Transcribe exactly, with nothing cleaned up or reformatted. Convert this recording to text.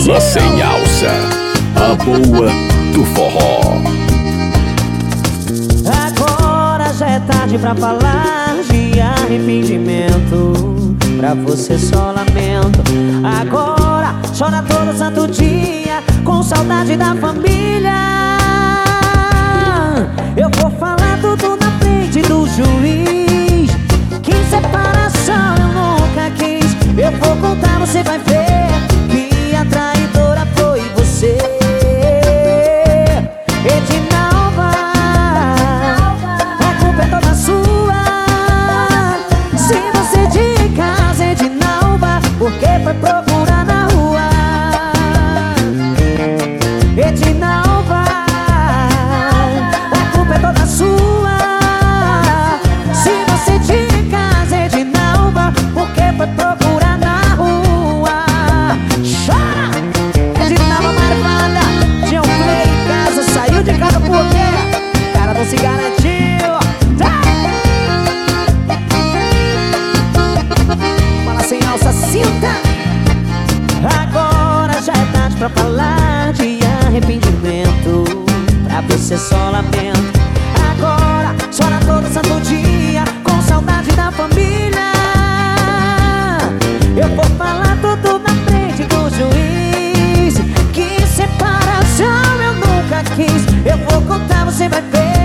Fala Sem Alça, a boa do forró. Agora já é tarde pra falar de arrependimento. Pra você só lamento. Agora chora todo santo dia, com saudade da família. Eu vou falar tudo na frente do juiz. Que separação eu nunca quis. Eu vou contar, você vai ver que a traidora foi você. Edinalva, a culpa é toda sua. Se você de casa, Edinalva, porque foi procurar na rua. Edinalva, a culpa é toda sua. Se você de casa, Edinalva, porque foi procurar na rua. Chora! Edinalva marvada, tinha um play em casa, saiu de casa porque o cara não se garantiu. Fala Sem Alça, sinta! Agora já é tarde pra falar de arrependimento. Pra você só lamento. Agora chora todo santo dia, com saudade da família. Eu vou falar tudo na frente do juiz. Que separação eu nunca quis. Eu vou contar, você vai ver